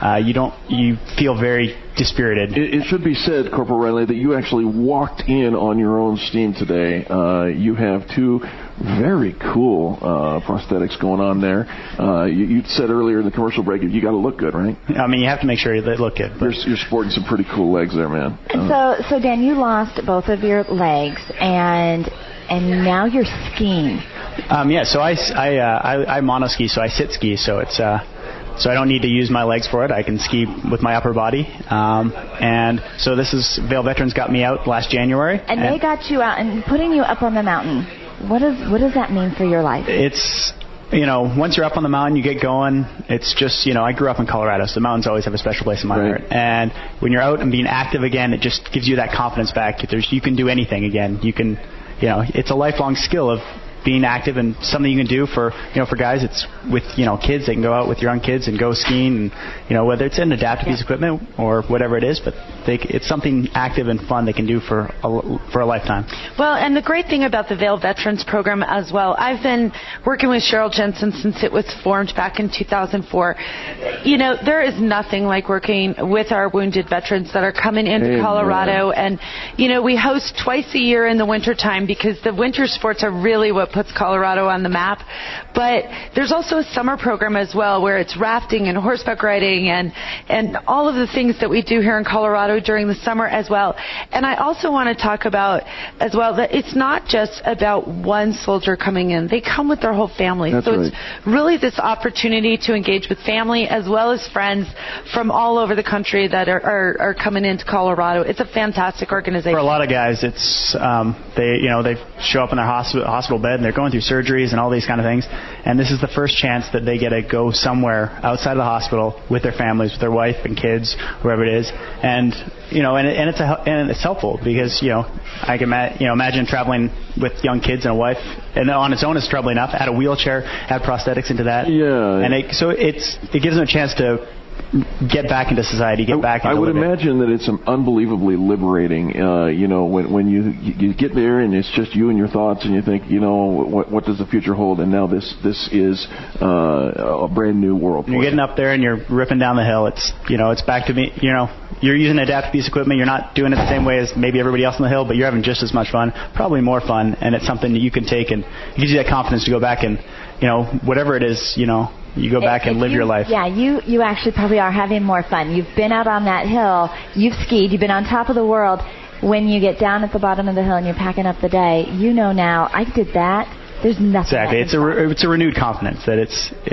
you feel very dispirited. It should be said, Corporal Riley, that you actually walked in on your own steam today. You have 2 very cool prosthetics going on there. You said earlier in the commercial break, you got to look good, right? I mean, you have to make sure they look good. You're sporting some pretty cool legs there, man. So Dan, you lost both of your legs, and now you're skiing. So I monoski, so I sit ski, so it's so I don't need to use my legs for it. I can ski with my upper body. And so Vail Veterans got me out last January. And they got you out and putting you up on the mountain. What does that mean for your life? It's, once you're up on the mountain, you get going. It's just, I grew up in Colorado, so the mountains always have a special place in my heart. And when you're out and being active again, it just gives you that confidence back. You can do anything again. You can, it's a lifelong skill of being active and something you can do for guys. It's with kids. They can go out with young kids and go skiing, and whether it's an adaptive piece of equipment or whatever it is, but it's something active and fun they can do for a lifetime. Well, and the great thing about the Vail Veterans Program as well, I've been working with Cheryl Jensen since it was formed back in 2004. There is nothing like working with our wounded veterans that are coming into Colorado, and we host twice a year in the wintertime because the winter sports are really what puts Colorado on the map. But there's also a summer program as well where it's rafting and horseback riding and all of the things that we do here in Colorado during the summer as well. And I also want to talk about as well that it's not just about one soldier coming in. They come with their whole family. That's so right. It's really this opportunity to engage with family as well as friends from all over the country that are coming into Colorado. It's a fantastic organization. For a lot of guys, it's they show up in their hospital bed and they're going through surgeries and all these kind of things, and this is the first chance that they get to go somewhere outside of the hospital with their families, with their wife and kids, wherever it is, and it's helpful because I can imagine traveling with young kids and a wife, and on its own it's troubling enough. Add a wheelchair, add prosthetics into that, and it gives them a chance to get back into society, get back into I would living. imagine that it's unbelievably liberating, when you get there and it's just you and your thoughts and you think, what does the future hold? And now this is a brand new world. You're getting up there and you're ripping down the hill. It's back to me, you're using an adaptive piece of equipment. You're not doing it the same way as maybe everybody else on the hill, but you're having just as much fun, probably more fun, and it's something that you can take and it gives you that confidence to go back and, whatever it is, you go back and live your life. Yeah, you actually probably are having more fun. You've been out on that hill, you've skied, you've been on top of the world. When you get down at the bottom of the hill and you're packing up the day, now, I did that. There's nothing. Exactly. It's a renewed confidence that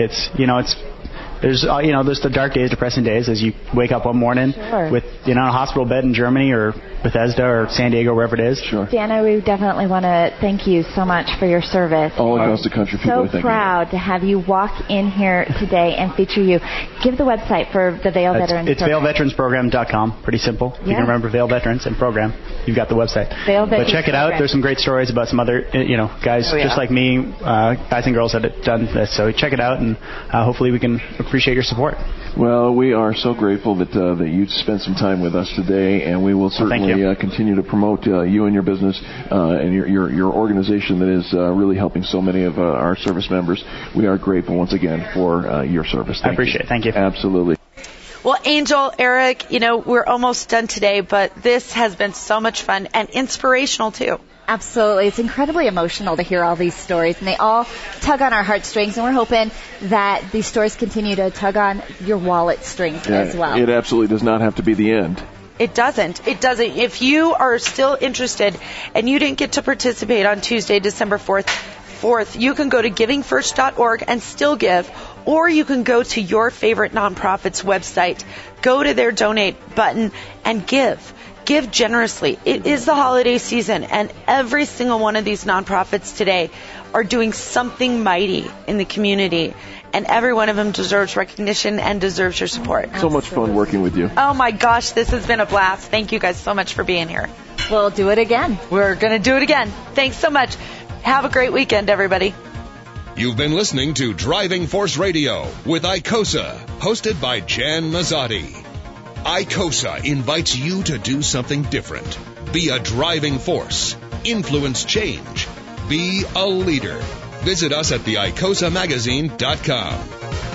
there's the dark days, depressing days as you wake up one morning with a hospital bed in Germany or Bethesda or San Diego, wherever it is. Sure. Dana, we definitely want to thank you so much for your service. All across the country, people so proud to have you walk in here today and feature you. Give the website for the Vail Veterans. It's VailVeteransProgram.com. Pretty simple. You can remember Vail Veterans and Program. You've got the website. But check it out. There's some great stories about some other guys just like me, guys and girls that have done this. So check it out, and hopefully we can appreciate your support. Well, we are so grateful that you spent some time with us today, and we will certainly continue to promote you and your business and your organization that is really helping so many of our service members. We are grateful once again for your service. I appreciate it. Thank you. Absolutely. Well, Angel, Eric, we're almost done today, but this has been so much fun and inspirational too. Absolutely. It's incredibly emotional to hear all these stories, and they all tug on our heartstrings, and we're hoping that these stories continue to tug on your wallet strings as well. It absolutely does not have to be the end. It doesn't. If you are still interested and you didn't get to participate on Tuesday, December 4th, you can go to givingfirst.org and still give, or you can go to your favorite nonprofit's website, go to their donate button, and give. Give generously. It is the holiday season, and every single one of these nonprofits today are doing something mighty in the community, and every one of them deserves recognition and deserves your support. So much fun working with you. Oh my gosh, this has been a blast. Thank you guys so much for being here. We'll do it again. We're going to do it again. Thanks so much. Have a great weekend, everybody. You've been listening to Driving Force Radio with ICOSA, hosted by Jan Mazzotti. ICOSA invites you to do something different. Be a driving force. Influence change. Be a leader. Visit us at theicosamagazine.com.